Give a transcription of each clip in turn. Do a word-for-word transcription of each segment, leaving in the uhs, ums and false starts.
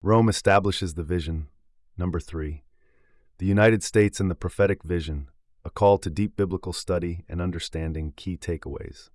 Rome establishes the vision. Number three, the United States and the prophetic vision, a call to deep biblical study and understanding key takeaways.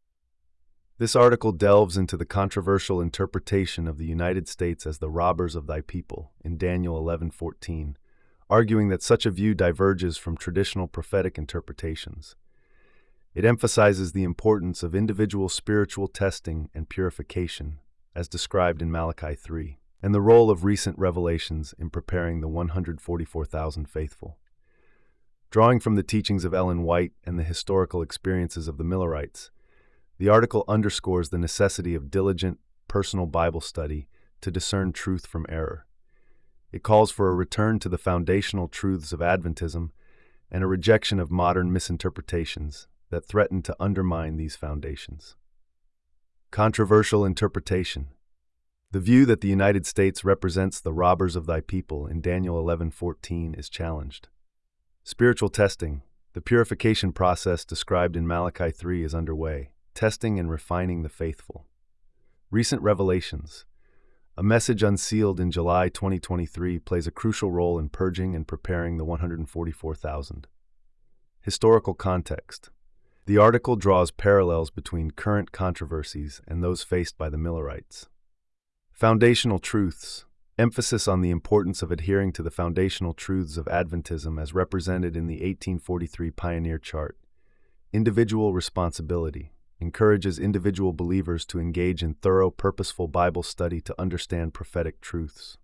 This article delves into the controversial interpretation of the United States as the robbers of thy people in Daniel eleven fourteen, arguing that such a view diverges from traditional prophetic interpretations. It emphasizes the importance of individual spiritual testing and purification, as described in Malachi three, and the role of recent revelations in preparing the one hundred forty-four thousand faithful. Drawing from the teachings of Ellen White and the historical experiences of the Millerites, the article underscores the necessity of diligent, personal Bible study to discern truth from error. It calls for a return to the foundational truths of Adventism and a rejection of modern misinterpretations that threaten to undermine these foundations. Controversial interpretation. The view that the United States represents the robbers of thy people in Daniel eleven fourteen is challenged. Spiritual testing. The purification process described in Malachi three is underway, testing and refining the faithful. Recent revelations. A message unsealed in July twenty twenty-three plays a crucial role in purging and preparing the one hundred forty-four thousand. Historical context. The article draws parallels between current controversies and those faced by the Millerites. Foundational truths. Emphasis on the importance of adhering to the foundational truths of Adventism as represented in the eighteen forty-three Pioneer Chart. Individual responsibility. Encourages individual believers to engage in thorough, purposeful Bible study to understand prophetic truths.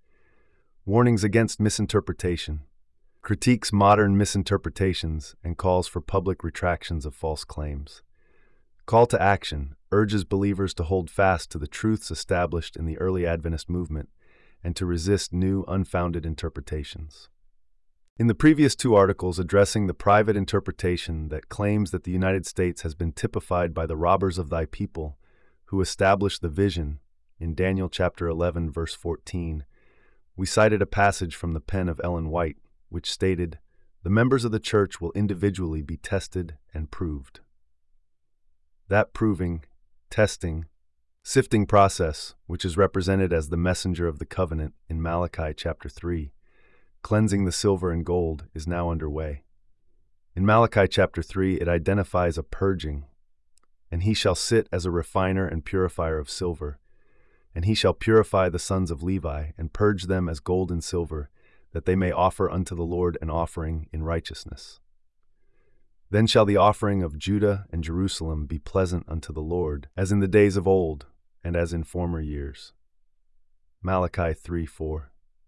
Warnings against misinterpretation. Critiques modern misinterpretations and calls for public retractions of false claims. Call to action. Urges believers to hold fast to the truths established in the early Adventist movement and to resist new, unfounded interpretations. In the previous two articles addressing the private interpretation that claims that the United States has been typified by the robbers of thy people, who established the vision, in Daniel chapter eleven verse fourteen, we cited a passage from the pen of Ellen White, which stated, "The members of the church will individually be tested and proved." That proving, testing, sifting process, which is represented as the messenger of the covenant in Malachi chapter three, cleansing the silver and gold, is now underway. In Malachi chapter three, it identifies a purging, and he shall sit as a refiner and purifier of silver, and he shall purify the sons of Levi and purge them as gold and silver, that they may offer unto the Lord an offering in righteousness. Then shall the offering of Judah and Jerusalem be pleasant unto the Lord, as in the days of old, and as in former years. Malachi three four.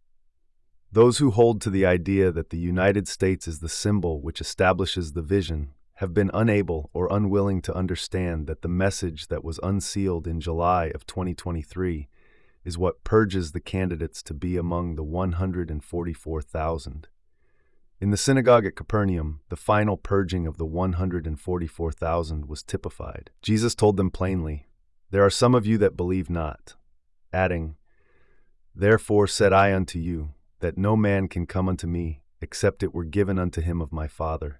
Those who hold to the idea that the United States is the symbol which establishes the vision have been unable or unwilling to understand that the message that was unsealed in July of twenty twenty-three is what purges the candidates to be among the one hundred forty-four thousand. In the synagogue at Capernaum, the final purging of the one hundred forty-four thousand was typified. Jesus told them plainly, "There are some of you that believe not," adding, "Therefore said I unto you, that no man can come unto me, except it were given unto him of my Father."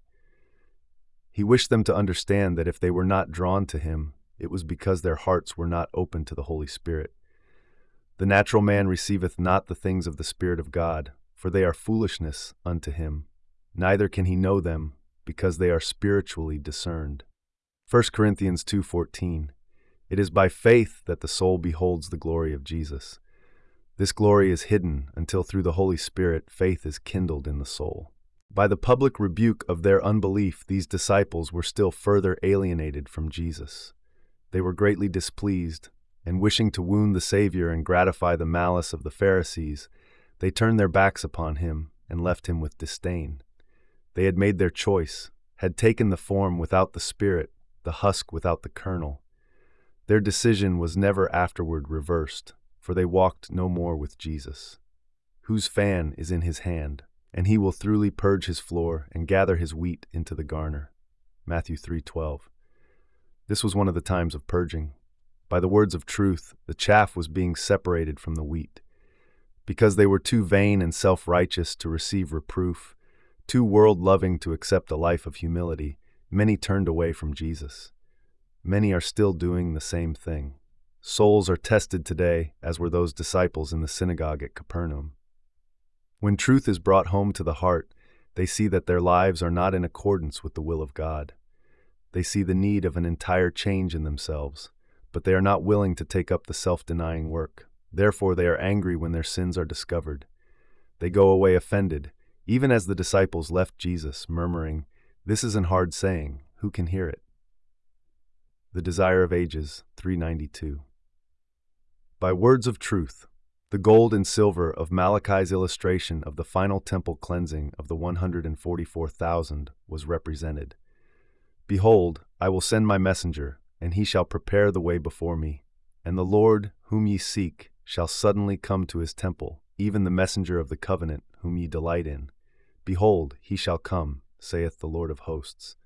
He wished them to understand that if they were not drawn to him, it was because their hearts were not open to the Holy Spirit. The natural man receiveth not the things of the Spirit of God, for they are foolishness unto him, neither can he know them, because they are spiritually discerned. First Corinthians two fourteen. It is by faith that the soul beholds the glory of Jesus. This glory is hidden until through the Holy Spirit faith is kindled in the soul. By the public rebuke of their unbelief, these disciples were still further alienated from Jesus. They were greatly displeased, and wishing to wound the Savior and gratify the malice of the Pharisees, they turned their backs upon him and left him with disdain. They had made their choice, had taken the form without the spirit, the husk without the kernel. Their decision was never afterward reversed, for they walked no more with Jesus, whose fan is in his hand, and he will thoroughly purge his floor and gather his wheat into the garner. Matthew three twelve. This was one of the times of purging. By the words of truth, the chaff was being separated from the wheat. Because they were too vain and self-righteous to receive reproof, too world-loving to accept a life of humility, many turned away from Jesus. Many are still doing the same thing. souls are tested today, as were those disciples in the synagogue at Capernaum. When truth is brought home to the heart, they see that their lives are not in accordance with the will of God. They see the need of an entire change in themselves, but they are not willing to take up the self-denying work. Therefore, they are angry when their sins are discovered. They go away offended, even as the disciples left Jesus, murmuring, "This isn't hard saying, who can hear it?" The Desire of Ages, three ninety-two. By words of truth, the gold and silver of Malachi's illustration of the final temple cleansing of the one hundred forty-four thousand was represented. "Behold, I will send my messenger, and he shall prepare the way before me. And the Lord, whom ye seek, shall suddenly come to his temple, even the messenger of the covenant, whom ye delight in. Behold, he shall come, saith the Lord of hosts.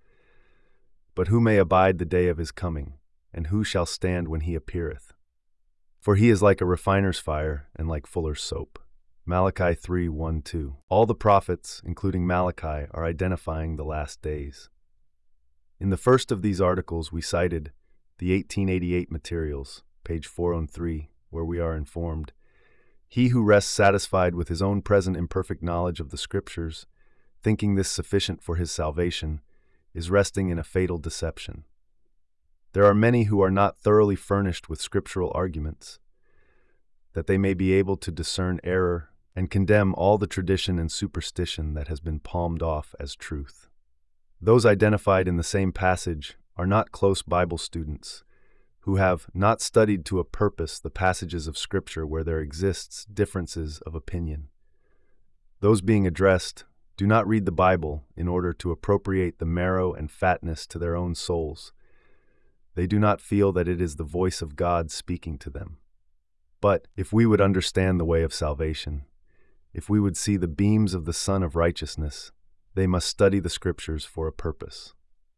But who may abide the day of his coming, and who shall stand when he appeareth? For he is like a refiner's fire, and like fuller's soap." Malachi three one two. All the prophets, including Malachi, are identifying the last days. In the first of these articles, we cited the eighteen eighty-eight materials, page four oh three, where we are informed, "He who rests satisfied with his own present imperfect knowledge of the Scriptures, thinking this sufficient for his salvation, is resting in a fatal deception. There are many who are not thoroughly furnished with scriptural arguments, that they may be able to discern error and condemn all the tradition and superstition that has been palmed off as truth. Those identified in the same passage are not close Bible students, who have not studied to a purpose the passages of Scripture where there exists differences of opinion. Those being addressed do not read the Bible in order to appropriate the marrow and fatness to their own souls. They do not feel that it is the voice of God speaking to them. But if we would understand the way of salvation, if we would see the beams of the Sun of Righteousness, they must study the Scriptures for a purpose."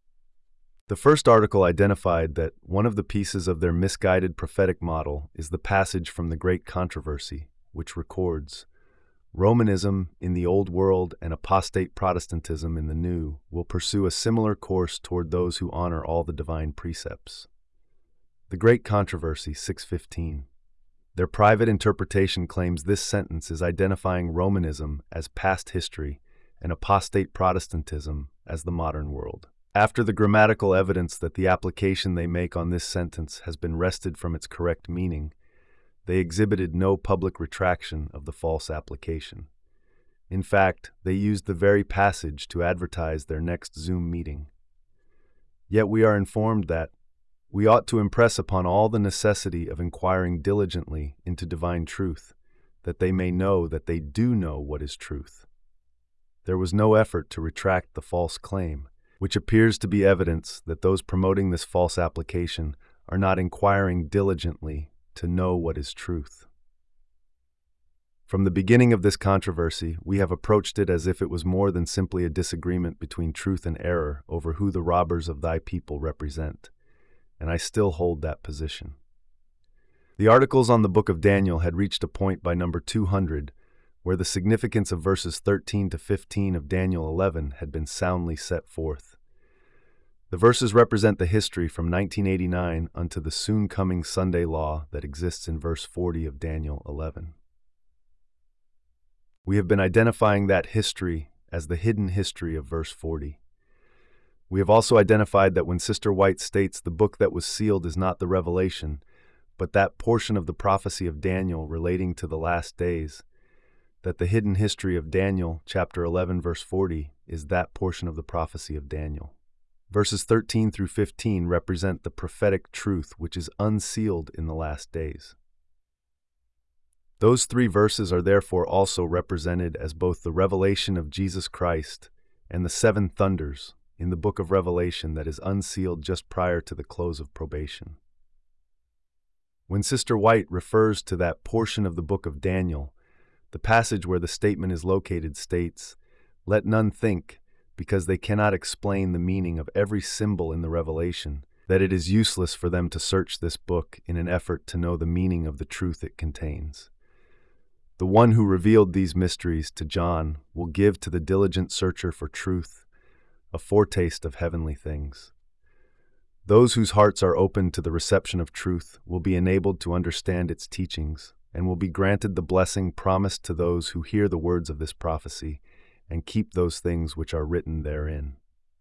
The first article identified that one of the pieces of their misguided prophetic model is the passage from the Great Controversy, which records, "Romanism in the Old World and apostate Protestantism in the New will pursue a similar course toward those who honor all the divine precepts." The Great Controversy, six fifteen. Their private interpretation claims this sentence is identifying Romanism as past history and apostate Protestantism as the modern world. After the grammatical evidence that the application they make on this sentence has been wrested from its correct meaning, they exhibited no public retraction of the false application. In fact, they used the very passage to advertise their next Zoom meeting. Yet we are informed that we ought to impress upon all the necessity of inquiring diligently into divine truth, that they may know that they do know what is truth. There was no effort to retract the false claim, which appears to be evidence that those promoting this false application are not inquiring diligently to know what is truth. From the beginning of this controversy, we have approached it as if it was more than simply a disagreement between truth and error over who the robbers of thy people represent, and I still hold that position. The articles on the book of Daniel had reached a point by number two hundred, where the significance of verses thirteen to fifteen of Daniel eleven had been soundly set forth. The verses represent the history from nineteen eighty-nine unto the soon-coming Sunday law that exists in verse forty of Daniel eleven. We have been identifying that history as the hidden history of verse forty. We have also identified that when Sister White states the book that was sealed is not the Revelation, but that portion of the prophecy of Daniel relating to the last days, that the hidden history of Daniel, chapter eleven, verse forty, is that portion of the prophecy of Daniel. Verses thirteen through fifteen represent the prophetic truth which is unsealed in the last days. Those three verses are therefore also represented as both the revelation of Jesus Christ and the seven thunders in the book of Revelation that is unsealed just prior to the close of probation. When Sister White refers to that portion of the book of Daniel, the passage where the statement is located states, "Let none think, because they cannot explain the meaning of every symbol in the Revelation, that it is useless for them to search this book in an effort to know the meaning of the truth it contains. The one who revealed these mysteries to John will give to the diligent searcher for truth a foretaste of heavenly things. Those whose hearts are open to the reception of truth will be enabled to understand its teachings and will be granted the blessing promised to those who hear the words of this prophecy and keep those things which are written therein.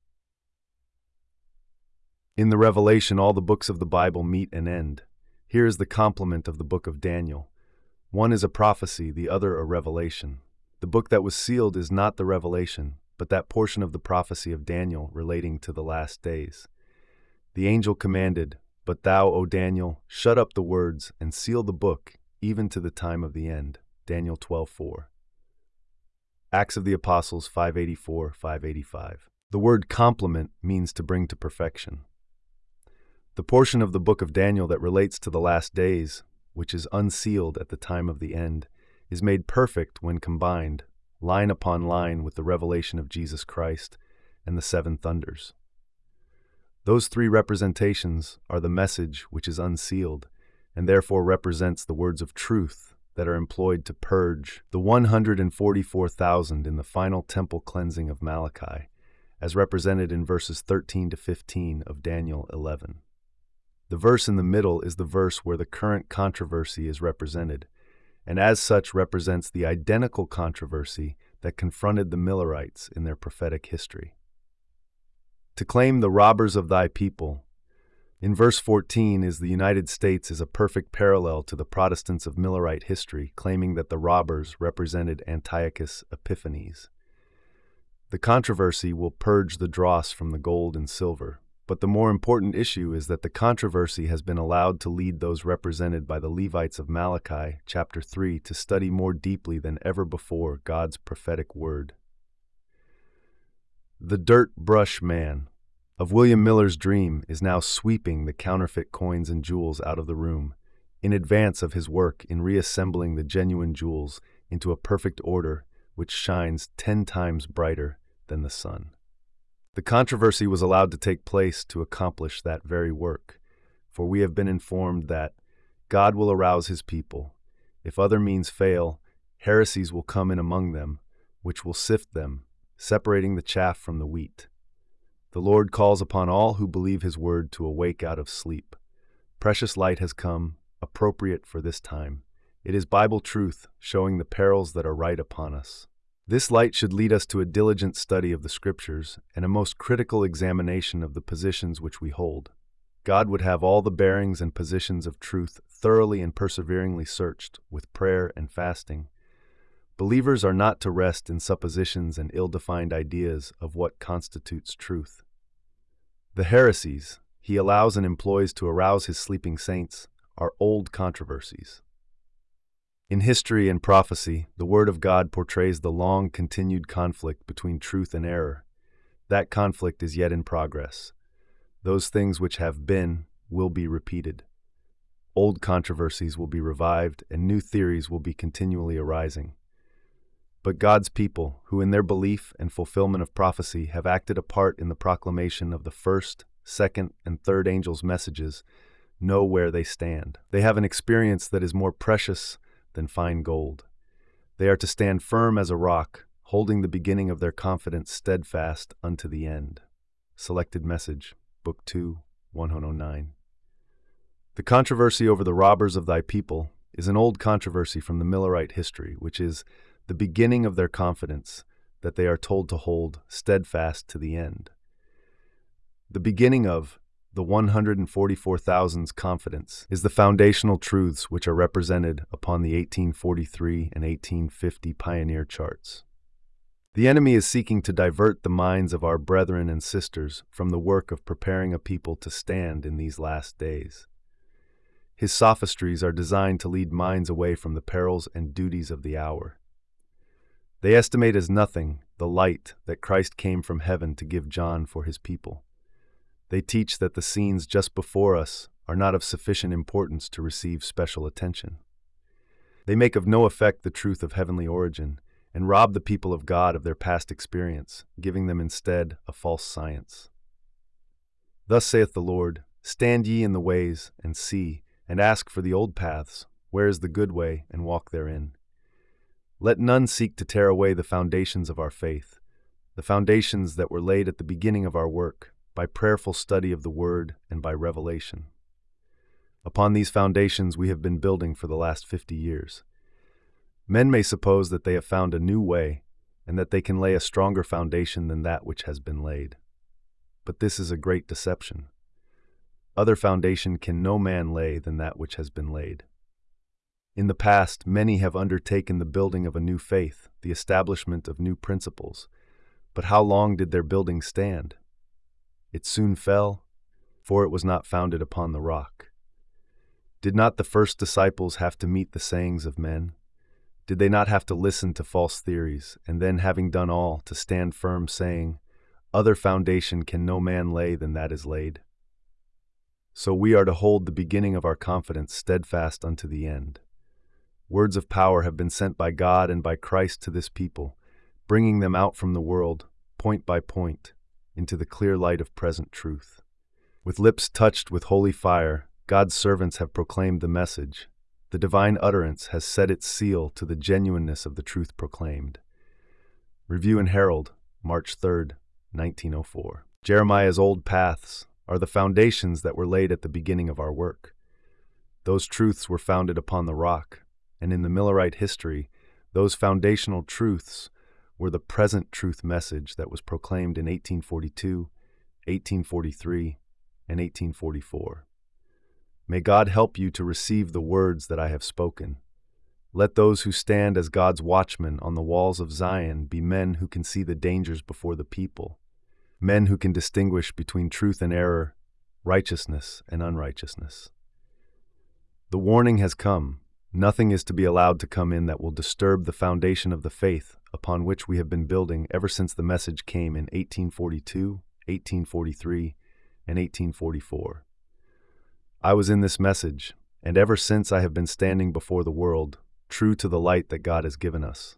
In the Revelation, all the books of the Bible meet and end. Here is the complement of the book of Daniel. One is a prophecy, the other a revelation. The book that was sealed is not the revelation, but that portion of the prophecy of Daniel relating to the last days. The angel commanded, "But thou, O Daniel, shut up the words and seal the book, even to the time of the end." Daniel twelve four. Acts of the Apostles five eighty-four to five eighty-five. The word complement means to bring to perfection. The portion of the book of Daniel that relates to the last days, which is unsealed at the time of the end, is made perfect when combined, line upon line, with the revelation of Jesus Christ and the seven thunders. Those three representations are the message which is unsealed, and therefore represents the words of truth that are employed to purge the one hundred forty-four thousand in the final temple cleansing of Malachi, as represented in verses thirteen to fifteen of Daniel eleven. The verse in the middle is the verse where the current controversy is represented, and as such represents the identical controversy that confronted the Millerites in their prophetic history. To claim the robbers of thy people, in verse fourteen, is the United States is a perfect parallel to the Protestants of Millerite history, claiming that the robbers represented Antiochus Epiphanes. The controversy will purge the dross from the gold and silver, but the more important issue is that the controversy has been allowed to lead those represented by the Levites of Malachi, chapter three, to study more deeply than ever before God's prophetic word. The dirt brush man of William Miller's dream is now sweeping the counterfeit coins and jewels out of the room, in advance of his work in reassembling the genuine jewels into a perfect order which shines ten times brighter than the sun. The controversy was allowed to take place to accomplish that very work, for we have been informed that God will arouse his people. If other means fail, heresies will come in among them, which will sift them, separating the chaff from the wheat. The Lord calls upon all who believe his word to awake out of sleep. Precious light has come, appropriate for this time. It is Bible truth, showing the perils that are right upon us. This light should lead us to a diligent study of the Scriptures and a most critical examination of the positions which we hold. God would have all the bearings and positions of truth thoroughly and perseveringly searched with prayer and fasting. Believers are not to rest in suppositions and ill-defined ideas of what constitutes truth. The heresies he allows and employs to arouse his sleeping saints are old controversies. In history and prophecy, the Word of God portrays the long-continued conflict between truth and error. That conflict is yet in progress. Those things which have been will be repeated. Old controversies will be revived, and new theories will be continually arising. But God's people, who in their belief and fulfillment of prophecy have acted a part in the proclamation of the first, second, and third angels' messages, know where they stand. They have an experience that is more precious than fine gold. They are to stand firm as a rock, holding the beginning of their confidence steadfast unto the end. Selected Message, Book two, one oh nine. The controversy over the robbers of thy people is an old controversy from the Millerite history, which is the beginning of their confidence that they are told to hold steadfast to the end. The beginning of the one hundred forty-four thousand's confidence is the foundational truths which are represented upon the eighteen forty-three and eighteen fifty pioneer charts. The enemy is seeking to divert the minds of our brethren and sisters from the work of preparing a people to stand in these last days. His sophistries are designed to lead minds away from the perils and duties of the hour. They estimate as nothing the light that Christ came from heaven to give John for his people. They teach that the scenes just before us are not of sufficient importance to receive special attention. They make of no effect the truth of heavenly origin and rob the people of God of their past experience, giving them instead a false science. Thus saith the Lord, stand ye in the ways, and see, and ask for the old paths, where is the good way, and walk therein. Let none seek to tear away the foundations of our faith, the foundations that were laid at the beginning of our work, by prayerful study of the Word, and by revelation. Upon these foundations we have been building for the last fifty years. Men may suppose that they have found a new way, and that they can lay a stronger foundation than that which has been laid. But this is a great deception. Other foundation can no man lay than that which has been laid. In the past, many have undertaken the building of a new faith, the establishment of new principles. But how long did their building stand? It soon fell, for it was not founded upon the rock. Did not the first disciples have to meet the sayings of men? Did they not have to listen to false theories, and then, having done all, to stand firm, saying, "Other foundation can no man lay than that is laid"? So we are to hold the beginning of our confidence steadfast unto the end. Words of power have been sent by God and by Christ to this people, bringing them out from the world, point by point, into the clear light of present truth. With lips touched with holy fire, God's servants have proclaimed the message. The divine utterance has set its seal to the genuineness of the truth proclaimed. Review and Herald, March third, nineteen oh four. Jeremiah's old paths are the foundations that were laid at the beginning of our work. Those truths were founded upon the rock, and in the Millerite history, those foundational truths were the present truth message that was proclaimed in eighteen forty-two, eighteen forty-three, and eighteen forty-four. May God help you to receive the words that I have spoken. Let those who stand as God's watchmen on the walls of Zion be men who can see the dangers before the people, men who can distinguish between truth and error, righteousness and unrighteousness. The warning has come. Nothing is to be allowed to come in that will disturb the foundation of the faith upon which we have been building ever since the message came in eighteen forty-two, eighteen forty-three, and eighteen forty-four. I was in this message, and ever since I have been standing before the world, true to the light that God has given us.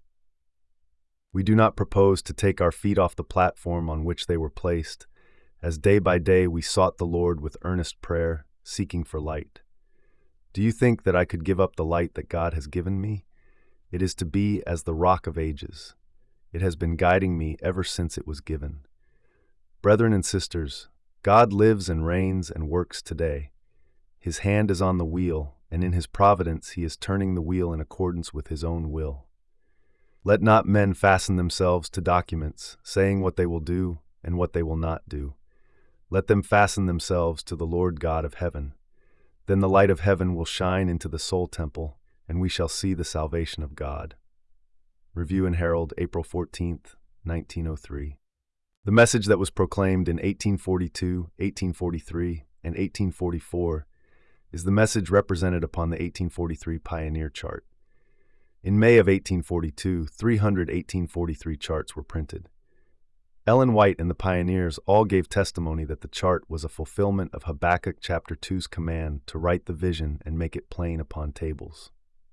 We do not propose to take our feet off the platform on which they were placed, as day by day we sought the Lord with earnest prayer, seeking for light. Do you think that I could give up the light that God has given me? It is to be as the rock of ages. It has been guiding me ever since it was given. Brethren and sisters, God lives and reigns and works today. His hand is on the wheel, and in his providence he is turning the wheel in accordance with his own will. Let not men fasten themselves to documents, saying what they will do and what they will not do. Let them fasten themselves to the Lord God of heaven. Then the light of heaven will shine into the soul temple, and we shall see the salvation of God. Review and Herald, April fourteenth, nineteen oh three. The message that was proclaimed in eighteen forty-two, eighteen forty-three, and eighteen forty-four is the message represented upon the eighteen forty-three Pioneer Chart. In May of eighteen forty-two, three hundred eighteen forty-three charts were printed. Ellen White and the pioneers all gave testimony that the chart was a fulfillment of Habakkuk chapter two's command to write the vision and make it plain upon tables.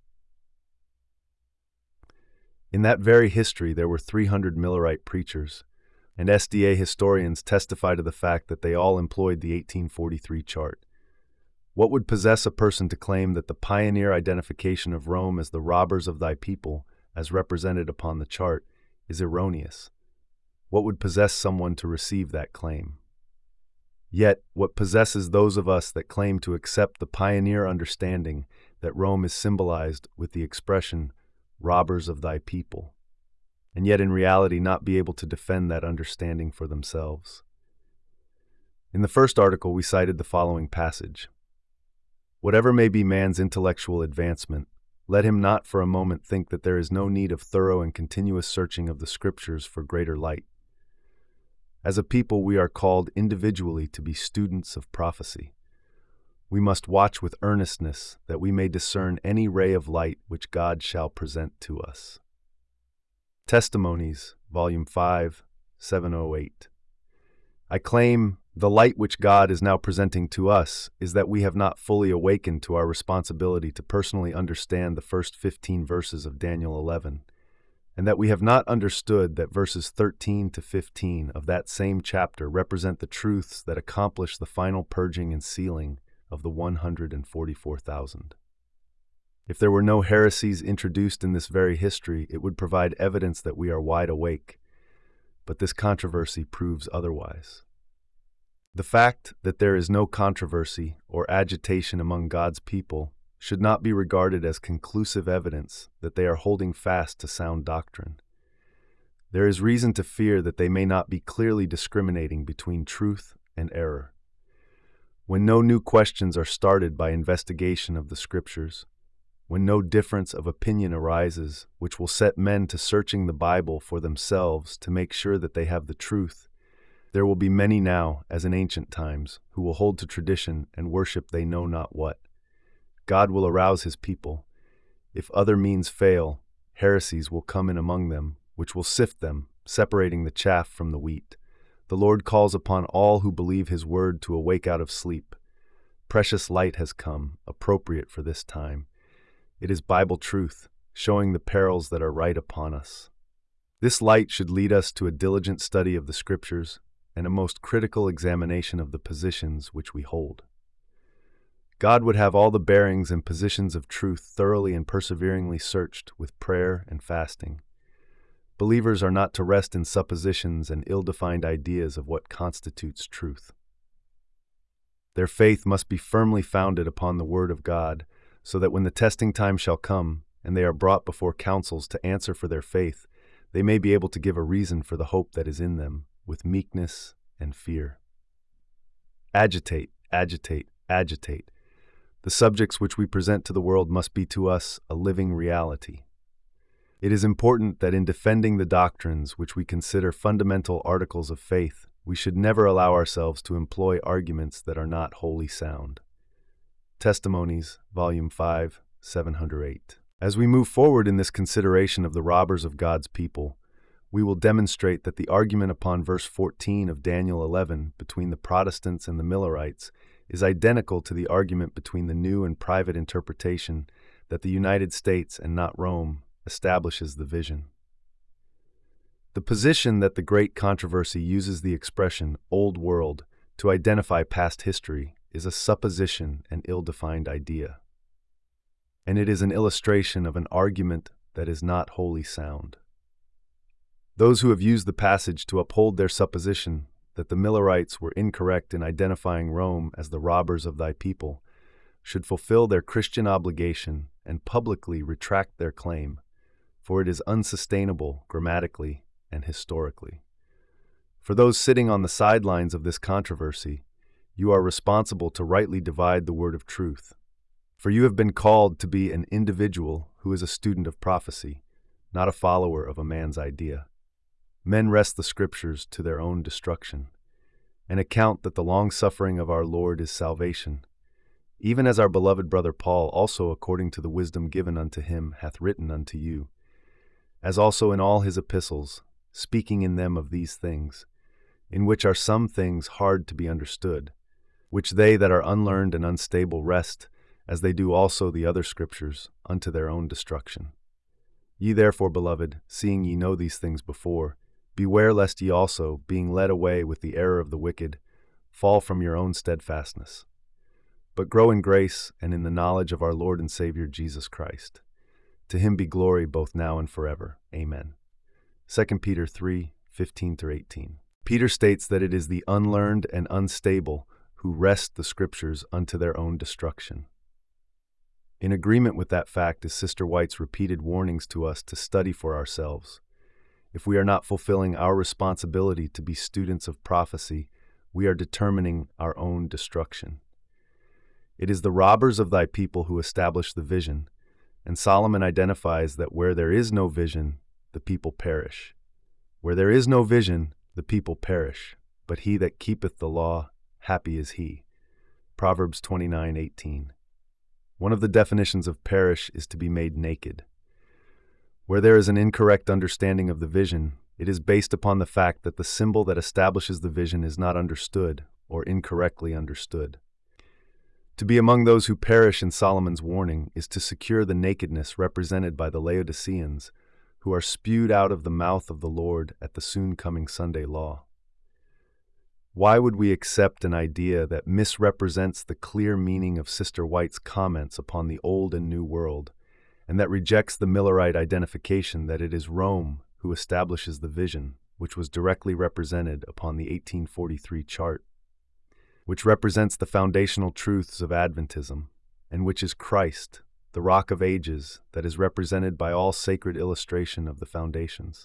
In that very history, there were three hundred Millerite preachers, and S D A historians testify to the fact that they all employed the eighteen forty-three chart. What would possess a person to claim that the pioneer identification of Rome as the robbers of thy people, as represented upon the chart, is erroneous? What would possess someone to receive that claim? Yet, what possesses those of us that claim to accept the pioneer understanding that Rome is symbolized with the expression, robbers of thy people, and yet in reality not be able to defend that understanding for themselves? In the first article, we cited the following passage. Whatever may be man's intellectual advancement, let him not for a moment think that there is no need of thorough and continuous searching of the Scriptures for greater light. As a people, we are called individually to be students of prophecy. We must watch with earnestness that we may discern any ray of light which God shall present to us. Testimonies, Volume five, seven oh eight. I claim the light which God is now presenting to us is that we have not fully awakened to our responsibility to personally understand the first fifteen verses of Daniel eleven, and that we have not understood that verses thirteen to fifteen of that same chapter represent the truths that accomplish the final purging and sealing of the one hundred forty-four thousand. If there were no heresies introduced in this very history, it would provide evidence that we are wide awake, but this controversy proves otherwise. The fact that there is no controversy or agitation among God's people should not be regarded as conclusive evidence that they are holding fast to sound doctrine. There is reason to fear that they may not be clearly discriminating between truth and error. When no new questions are started by investigation of the Scriptures, when no difference of opinion arises which will set men to searching the Bible for themselves to make sure that they have the truth, there will be many now, as in ancient times, who will hold to tradition and worship they know not what. God will arouse his people. If other means fail, heresies will come in among them, which will sift them, separating the chaff from the wheat. The Lord calls upon all who believe his word to awake out of sleep. Precious light has come, appropriate for this time. It is Bible truth, showing the perils that are right upon us. This light should lead us to a diligent study of the Scriptures and a most critical examination of the positions which we hold. God would have all the bearings and positions of truth thoroughly and perseveringly searched with prayer and fasting. Believers are not to rest in suppositions and ill-defined ideas of what constitutes truth. Their faith must be firmly founded upon the Word of God, so that when the testing time shall come, and they are brought before councils to answer for their faith, they may be able to give a reason for the hope that is in them, with meekness and fear. Agitate, agitate, agitate. The subjects which we present to the world must be to us a living reality. It is important that in defending the doctrines which we consider fundamental articles of faith, we should never allow ourselves to employ arguments that are not wholly sound. Testimonies, Volume five, seven hundred eight. As we move forward in this consideration of the robbers of God's people, we will demonstrate that the argument upon verse fourteen of Daniel eleven between the Protestants and the Millerites is identical to the argument between the new and private interpretation that the United States and not Rome establishes the vision. The position that the great controversy uses the expression Old World to identify past history is a supposition and ill-defined idea, and it is an illustration of an argument that is not wholly sound. Those who have used the passage to uphold their supposition that the Millerites were incorrect in identifying Rome as the robbers of thy people should fulfill their Christian obligation and publicly retract their claim, for it is unsustainable grammatically and historically. For those sitting on the sidelines of this controversy, you are responsible to rightly divide the word of truth, for you have been called to be an individual who is a student of prophecy, not a follower of a man's idea. Men wrest the Scriptures to their own destruction, and account that the long-suffering of our Lord is salvation, even as our beloved brother Paul also according to the wisdom given unto him hath written unto you, as also in all his epistles, speaking in them of these things, in which are some things hard to be understood, which they that are unlearned and unstable wrest, as they do also the other Scriptures, unto their own destruction. Ye therefore, beloved, seeing ye know these things before, beware lest ye also, being led away with the error of the wicked, fall from your own steadfastness. But grow in grace and in the knowledge of our Lord and Savior Jesus Christ. To him be glory both now and forever. Amen. Second Peter three, fifteen through eighteen. Peter states that it is the unlearned and unstable who wrest the Scriptures unto their own destruction. In agreement with that fact is Sister White's repeated warnings to us to study for ourselves. If we are not fulfilling our responsibility to be students of prophecy, we are determining our own destruction. It is the robbers of thy people who establish the vision, and Solomon identifies that where there is no vision, the people perish. Where there is no vision, the people perish, but he that keepeth the law, happy is he. Proverbs twenty-nine eighteen. One of the definitions of perish is to be made naked. Where there is an incorrect understanding of the vision, it is based upon the fact that the symbol that establishes the vision is not understood or incorrectly understood. To be among those who perish in Solomon's warning is to secure the nakedness represented by the Laodiceans, who are spewed out of the mouth of the Lord at the soon-coming Sunday law. Why would we accept an idea that misrepresents the clear meaning of Sister White's comments upon the Old and New World, and that rejects the Millerite identification that it is Rome who establishes the vision, which was directly represented upon the eighteen forty-three chart? which represents the foundational truths of Adventism, and which is Christ, the Rock of Ages that is represented by all sacred illustration of the foundations.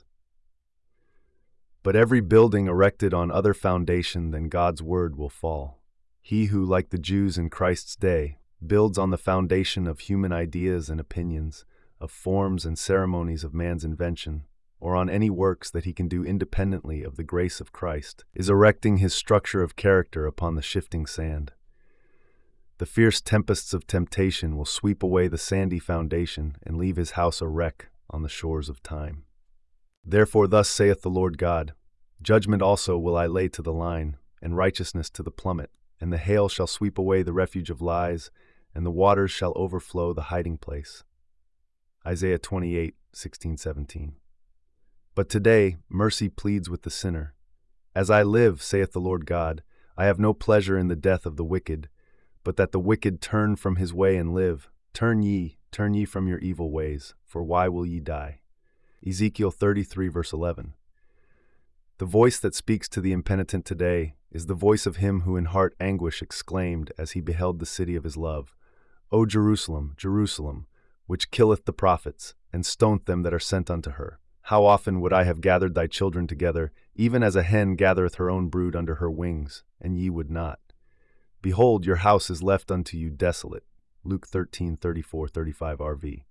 But every building erected on other foundation than God's word will fall. He who, like the Jews in Christ's day, builds on the foundation of human ideas and opinions, of forms and ceremonies of man's invention, or on any works that he can do independently of the grace of Christ, is erecting his structure of character upon the shifting sand. The fierce tempests of temptation will sweep away the sandy foundation and leave his house a wreck on the shores of time. Therefore thus saith the Lord God, Judgment also will I lay to the line, and righteousness to the plummet, and the hail shall sweep away the refuge of lies, and the waters shall overflow the hiding place. Isaiah twenty-eight, sixteen, seventeen. But today mercy pleads with the sinner. As I live, saith the Lord God, I have no pleasure in the death of the wicked, but that the wicked turn from his way and live. Turn ye, turn ye from your evil ways, for why will ye die? Ezekiel thirty-three, verse eleven. The voice that speaks to the impenitent today is the voice of him who in heart anguish exclaimed as he beheld the city of his love, O Jerusalem, Jerusalem, which killeth the prophets, and stoneth them that are sent unto her. How often would I have gathered thy children together, even as a hen gathereth her own brood under her wings, and ye would not. Behold, your house is left unto you desolate. Luke thirteen, thirty-four, thirty-five R V.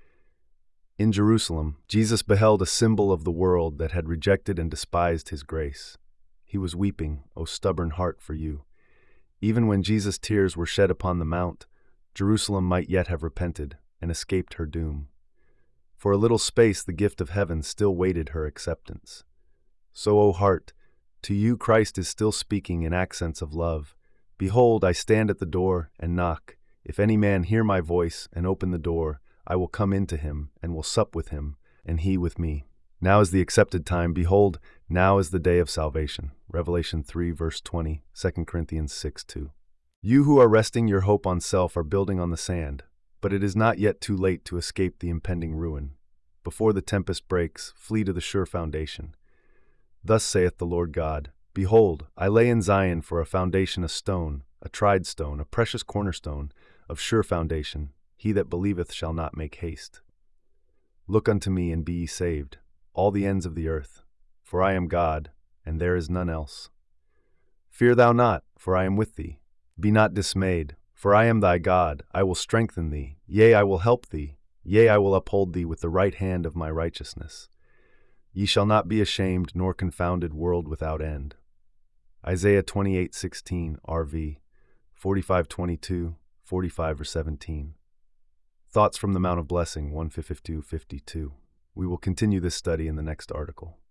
In Jerusalem, Jesus beheld a symbol of the world that had rejected and despised his grace. He was weeping, O stubborn heart, for you. Even when Jesus' tears were shed upon the mount, Jerusalem might yet have repented and escaped her doom. For a little space the gift of heaven still waited her acceptance. So, O heart, to you Christ is still speaking in accents of love. Behold, I stand at the door and knock. If any man hear my voice and open the door, I will come into him, and will sup with him, and he with me. Now is the accepted time. Behold, now is the day of salvation. Revelation three, verse twenty, Second Corinthians six, two. You who are resting your hope on self are building on the sand, but it is not yet too late to escape the impending ruin. Before the tempest breaks, flee to the sure foundation. Thus saith the Lord God, Behold, I lay in Zion for a foundation a stone, a tried stone, a precious cornerstone, of sure foundation. He that believeth shall not make haste. Look unto me, and be ye saved, all the ends of the earth, for I am God, and there is none else. Fear thou not, for I am with thee. Be not dismayed, for I am thy God. I will strengthen thee, yea, I will help thee, yea, I will uphold thee with the right hand of my righteousness. Ye shall not be ashamed, nor confounded, world without end. Isaiah twenty-eight, sixteen R V, forty-five, twenty-two, forty-five, or seventeen. Thoughts from the Mount of Blessing, one fifty-two, fifty-two. We will continue this study in the next article.